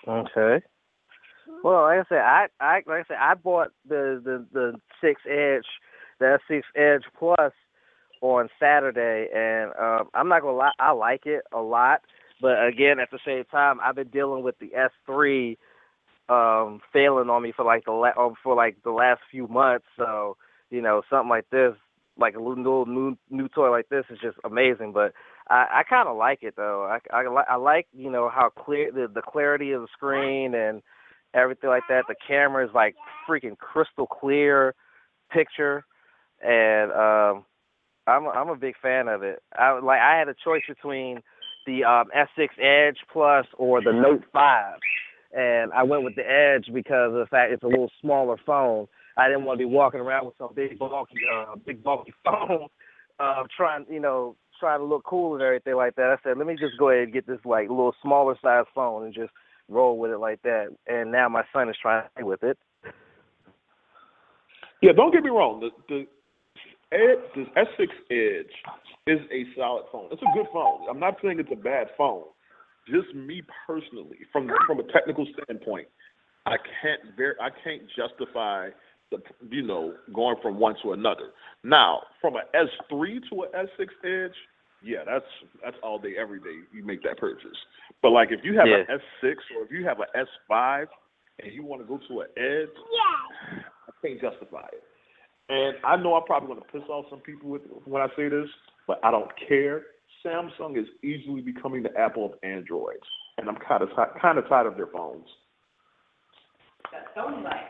Okay. Well, like I said, I, I like I said, I bought the the the six Edge, the S six Edge Plus on Saturday, and um, I'm not gonna lie, I like it a lot. But again, at the same time, I've been dealing with the S three um, failing on me for like the la- um, for like the last few months. So you know, something like this, like a little new new toy like this, is just amazing. But I, I kind of like it though. I, I, li- I like you know how clear the, the clarity of the screen and everything like that. The camera is like freaking crystal clear picture, and um, I'm I'm a big fan of it. I like I had a choice between the um, S six Edge Plus or the Note five, and I went with the Edge because of the fact it's a little smaller phone. I didn't want to be walking around with some big bulky uh, big bulky phone, uh, trying you know trying to look cool and everything like that. I said, let me just go ahead and get this like little smaller size phone and just roll with it like that. And now my son is trying to play with it. Yeah, don't get me wrong. The the, Ed, the S six Edge is a solid phone. It's a good phone. I'm not saying it's a bad phone. Just me personally, from from a technical standpoint, I can't ver- I can't justify the you know going from one to another. Now, from an S three to an S six Edge, yeah, that's that's all day, every day. You make that purchase. But like if you have yeah. an S six or if you have an S five and you want to go to an Edge, yeah. I can't justify it. And I know I'm probably going to piss off some people with, when I say this, but I don't care. Samsung is easily becoming the Apple of Androids, and I'm kind of kind of tired of their phones. That's Sony like.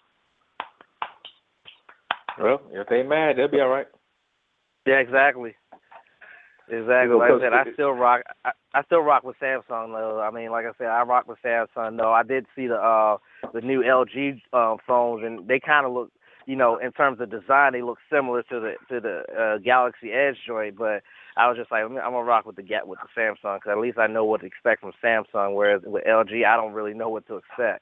Well, if they mad, they'll be all right. Yeah, exactly. Exactly. You know, like I said, I it, still rock. I, I still rock with Samsung though. I mean, like I said, I rock with Samsung though. I did see the uh the new L G um, phones, and they kind of look, you know, in terms of design, they look similar to the to the uh, Galaxy Edge joint. But I was just like, I'm gonna rock with the get with the Samsung because at least I know what to expect from Samsung. Whereas with L G, I don't really know what to expect.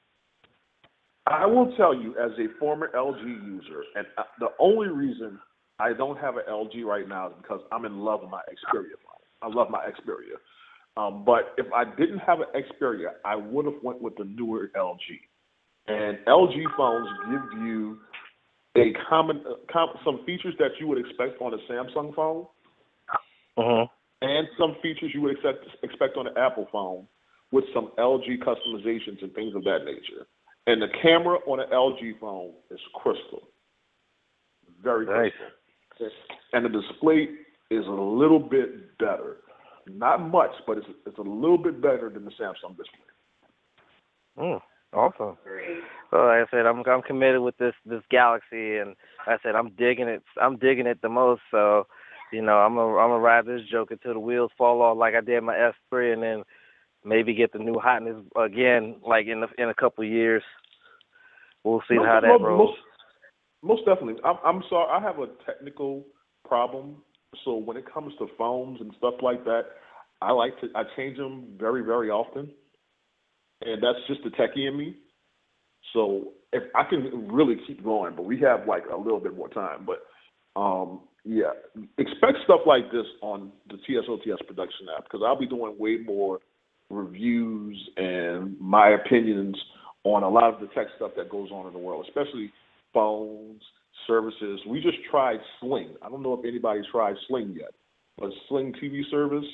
I will tell you, as a former L G user, and the only reason I don't have an L G right now is because I'm in love with my Xperia phone. I love my Xperia. Um, but if I didn't have an Xperia, I would have went with the newer L G. And L G phones give you a common uh, com- some features that you would expect on a Samsung phone, Uh-huh. and some features you would expect expect on an Apple phone, with some L G customizations and things of that nature. And the camera on an L G phone is crystal, very Nice. crystal, and the display is a little bit better. Not much, but it's it's a little bit better than the Samsung display. Mm, awesome. So like I said, I'm I'm committed with this this Galaxy, and like I said I'm digging it. I'm digging it the most. So, you know, I'm gonna I'm gonna ride this joke until the wheels fall off, like I did my S three, and then maybe get the new hotness again, like in the, in a couple of years. We'll see most, how that most, rolls. Most, most definitely. I'm, I'm sorry. I have a technical problem. So when it comes to phones and stuff like that, I like to I change them very, very often, and that's just the techie in me. So if I can really keep going, but we have like a little bit more time. But um, yeah, expect stuff like this on the T S O T S production app because I'll be doing way more reviews and my opinions on a lot of the tech stuff that goes on in the world, especially phones, services. We just tried Sling. I don't know if anybody's tried Sling yet, but Sling T V service.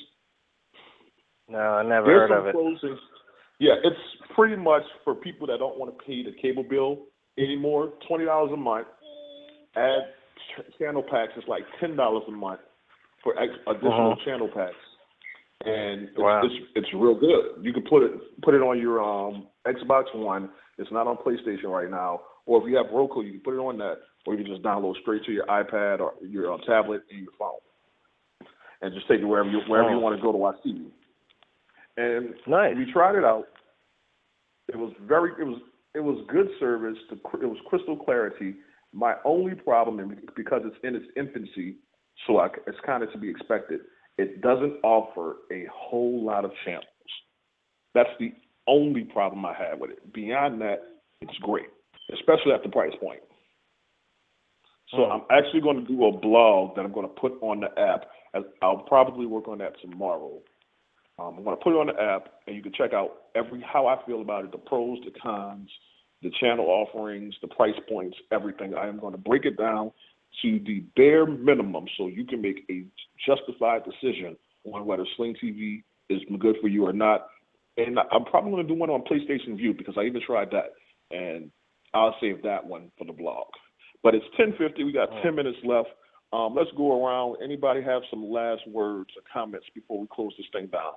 No, I never There's heard some of it. pros and, yeah, it's pretty much for people that don't want to pay the cable bill anymore. Twenty dollars a month. Add ch- channel packs. It's like ten dollars a month for ex- additional Uh-huh. channel packs, and it's, Wow. it's it's real good. You can put it put it on your um, Xbox One. It's not on PlayStation right now. Or if you have Roku, you can put it on that, or you can just download straight to your iPad or your uh, tablet and your phone, and just take it wherever you wherever Oh. you want to go to watch T V. And Nice. we tried it out. It was very it was it was good service. To, it was crystal clarity. My only problem, and because it's in its infancy, so I, it's kind of to be expected, it doesn't offer a whole lot of channels. That's the only problem I have with it. Beyond that, it's great, especially at the price point. So Hmm. I'm actually going to do a blog that I'm going to put on the app. I'll probably work on that tomorrow. Um, I'm going to put it on the app, and you can check out every how I feel about it, the pros, the cons, the channel offerings, the price points, everything. I am going to break it down to the bare minimum so you can make a justified decision on whether Sling T V is good for you or not. And I'm probably going to do one on PlayStation Vue because I even tried that, and I'll save that one for the blog. But it's ten fifty. We got ten minutes left. Um, let's go around. Anybody have some last words or comments before we close this thing down?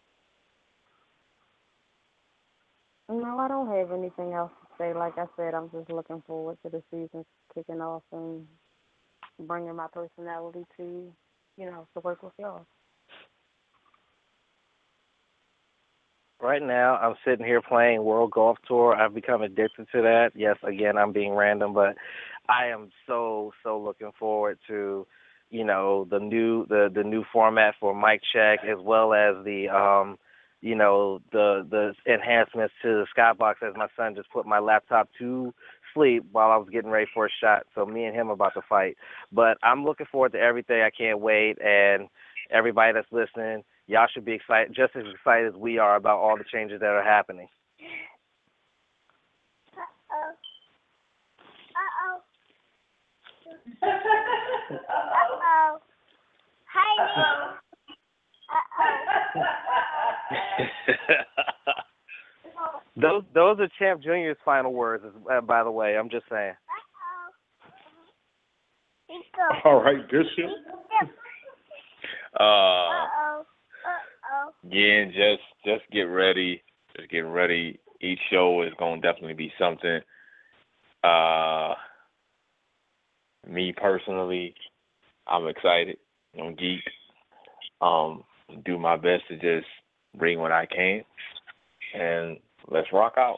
No, I don't have anything else to say. Like I said, I'm just looking forward to the season kicking off and bringing my personality to, you know, to work with y'all. Right now, I'm sitting here playing World Golf Tour. I've become addicted to that. Yes, again, I'm being random, but I am so, so looking forward to, you know, the new the, the new format for Mic Check, as well as the, um, you know, the the enhancements to the Skybox, as my son just put my laptop to sleep while I was getting ready for a shot. So me and him are about to fight. But I'm looking forward to everything. I can't wait. And everybody that's listening, y'all should be excited, just as excited as we are about all the changes that are happening. Uh-oh. Uh-oh. Uh-oh. Hi. Uh-oh. those those are Champ Junior's final words, uh, by the way. I'm just saying. Uh-oh. All right, Bishop. Uh, Uh-oh. Uh-oh. yeah, just just get ready. Just get ready. Each show is going to definitely be something. Uh, me personally, I'm excited. I'm geeked. Um, do my best to just bring what I can, and let's rock out.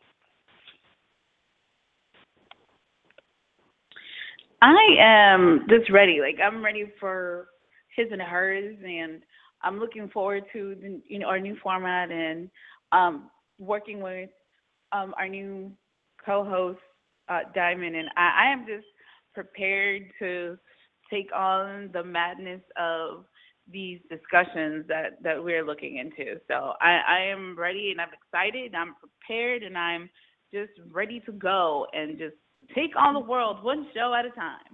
I am just ready. Like, I'm ready for his and hers, and I'm looking forward to the, you know, our new format and um, working with um, our new co-host uh, Diamond. And I, I am just prepared to take on the madness of these discussions that, that we're looking into. So I, I am ready, and I'm excited, and I'm prepared, and I'm just ready to go and just take on the world one show at a time.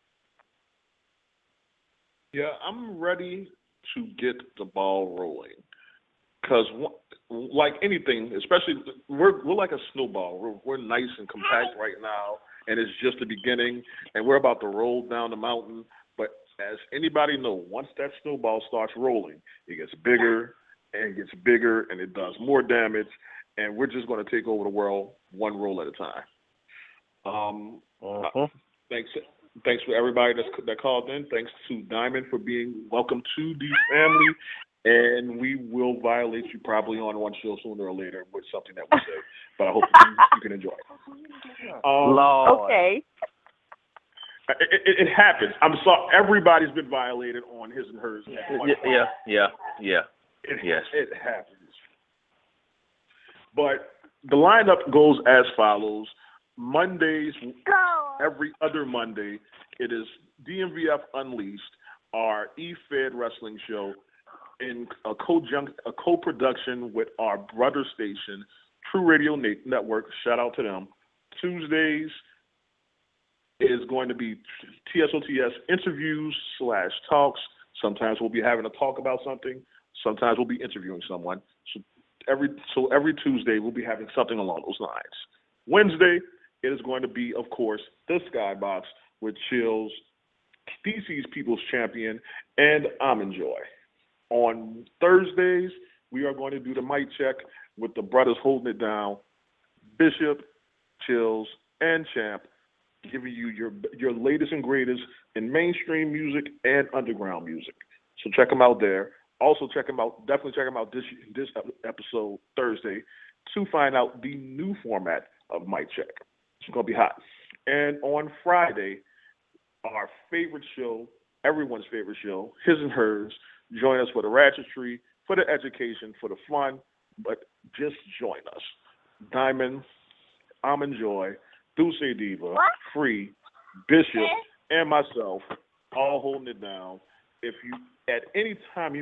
Yeah, I'm ready to get the ball rolling. Because, like anything, especially, we're we're like a snowball. We're, we're nice and compact right now, and it's just the beginning, and we're about to roll down the mountain. But as anybody knows, once that snowball starts rolling, it gets bigger and gets bigger, and it does more damage, and we're just going to take over the world one roll at a time. Um, uh-huh. Thanks, thanks for everybody that's, that called in. Thanks to Diamond for being welcome to the family. And we will violate you probably on one show sooner or later with something that we say. But I hope you, you can enjoy it. Um, Lord. Okay. It, it, it happens. I'm sorry. Everybody's been violated on his and hers. Yeah, yeah, yeah, yeah. It, yes. It happens. But the lineup goes as follows. Mondays, every other Monday, it is D M V F Unleashed, our E-Fed wrestling show, in a co-junct, a co-production with our brother station, True Radio Network. Shout out to them. Tuesdays is going to be T S O T S interviews slash talks. Sometimes we'll be having a talk about something. Sometimes we'll be interviewing someone. So every so every Tuesday we'll be having something along those lines. Wednesday, it is going to be, of course, the Skybox with Chills, D C's People's Champion, and I'm Joy. On Thursdays, we are going to do the mic check with the brothers holding it down, Bishop, Chills, and Champ, giving you your your latest and greatest in mainstream music and underground music. So check them out there. Also check them out. Definitely check them out this this episode Thursday to find out the new format of Mic Check. It's going to be hot. And on Friday, our favorite show, everyone's favorite show, His and Hers. Join us for the ratchetry, for the education, for the fun, but just join us. Diamond, I'm Joy, Dulce Diva, What? Free, Bishop, and myself, all holding it down. If you, at any time you miss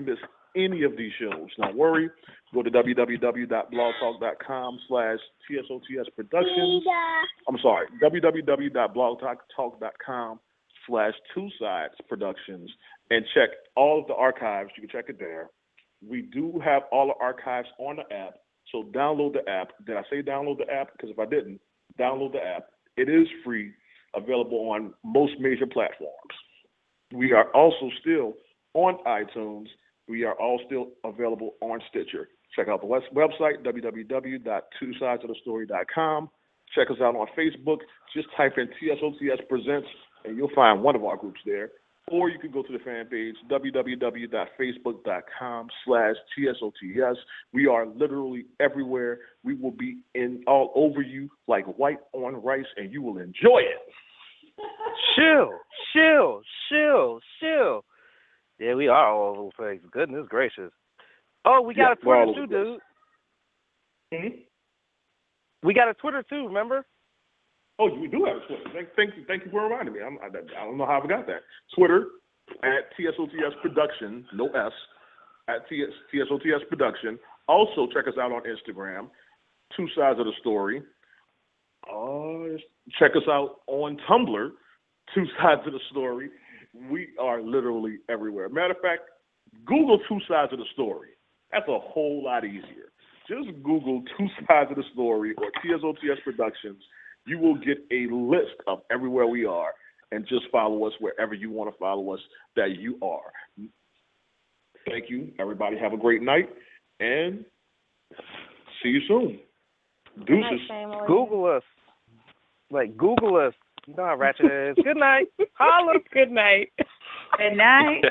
any of these shows. Don't worry. Go to www.blogtalk.com slash TSOTS Productions. I'm sorry, www.blogtalk.com slash Two Sides Productions, and check all of the archives. You can check it there. We do have all the archives on the app, so download the app. Did I say download the app? Because if I didn't, download the app. It is free, available on most major platforms. We are also still on iTunes. We are all still available on Stitcher. Check out the website, w w w dot two sides of the story dot com. Check us out on Facebook. Just type in T S O T S Presents, and you'll find one of our groups there. Or you can go to the fan page, w w w dot facebook dot com slash T S O T S. We are literally everywhere. We will be in all over you like white on rice, and you will enjoy it. Chill, chill, chill, chill. Yeah, we are all over the place. Goodness gracious. Oh, we got Yeah, a Twitter we're all too, over the dude. Mm-hmm. We got a Twitter too, remember? Oh, we do have a Twitter. Thank, thank you, thank you for reminding me. I'm, I, I don't know how I forgot that. Twitter at T S O T S Production, no S, at T S, T S O T S Production. Also, check us out on Instagram, Two Sides of the Story. Uh, check us out on Tumblr, Two Sides of the Story. We are literally everywhere. Matter of fact, Google Two Sides of the Story. That's a whole lot easier. Just Google Two Sides of the Story or T S O T S Productions. You will get a list of everywhere we are, and just follow us wherever you want to follow us that you are. Thank you. Everybody have a great night, and see you soon. Deuces. Night, Google us. Like, Google us. You know how ratchet it is. Good night. Holla. Good night. Good night.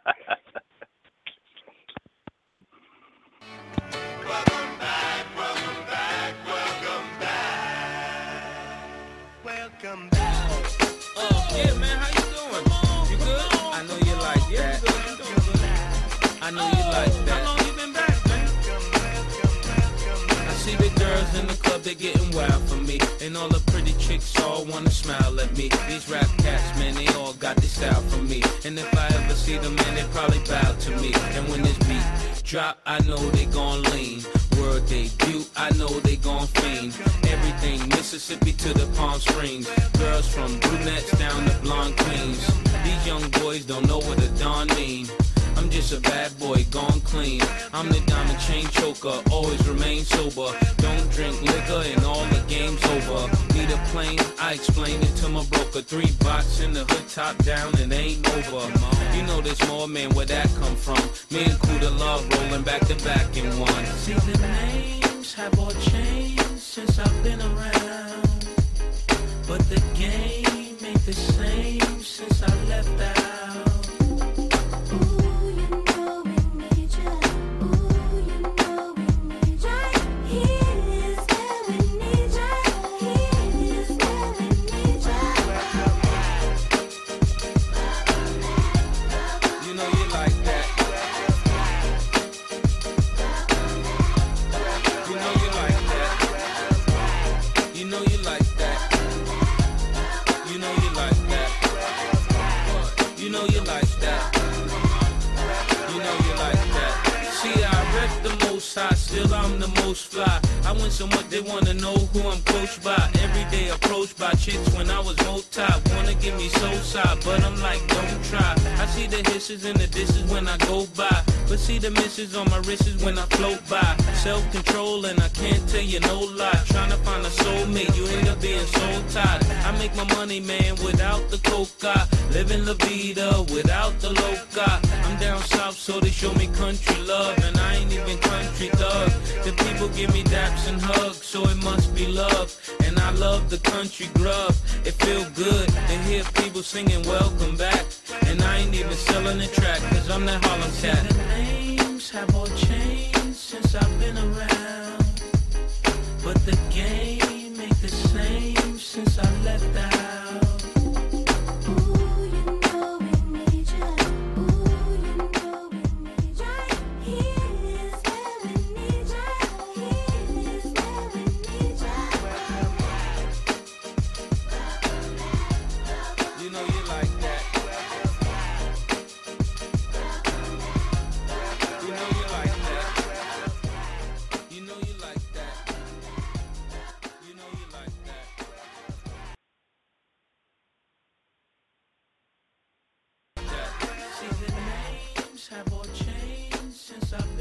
Welcome back, welcome back, welcome back. Welcome back. Oh, yeah, man, how you doing? You good? I know you like that. I know you like that. How long you been back, man? I see the girls in the club, they getting wild for me. And all the pretty chicks all wanna smile at me. These rap cats, man, they all got this style from me. And if I ever see them, man, they probably bow to me. And when this beat drop, I know they gon' lean. World debut, I know they gon' fiend. Everything Mississippi to the Palm Springs. Girls from brunettes down to blonde queens. These young boys don't know what a Don mean. I'm just a bad boy, gone clean. I'm the diamond chain choker, always remain sober. Don't drink liquor and all the game's over. Need a plane, I explain it to my broker. Three box in the hood, top down, and ain't over. You know there's more, man, where that come from? Me and Kuda Love rolling back to back in one. See, the names have all changed since I've been around. But the game ain't the same since I left out. Still I'm the most fly. I win so much they wanna know who I'm coached by. Every day approached by chicks when I was multi. Wanna give me soul side, but I'm like, don't try. I see the hisses and the dishes when I go by, but see the misses on my wrists when I float by. Self-control and I can't tell you no lie. Trying to find a soulmate, you end up being soul tied. I make my money, man, without the coca. Living la vida without the loca. I'm down south, so they show me country love, and I ain't even country thug. The people give me daps and hugs, so it must be love. And I love the country grub. It feel good to hear people singing welcome back. And I ain't even selling the track, cause I'm that Harlem cat. The names have all changed since I've been around, but the game ain't the same since I left out.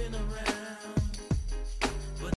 been around.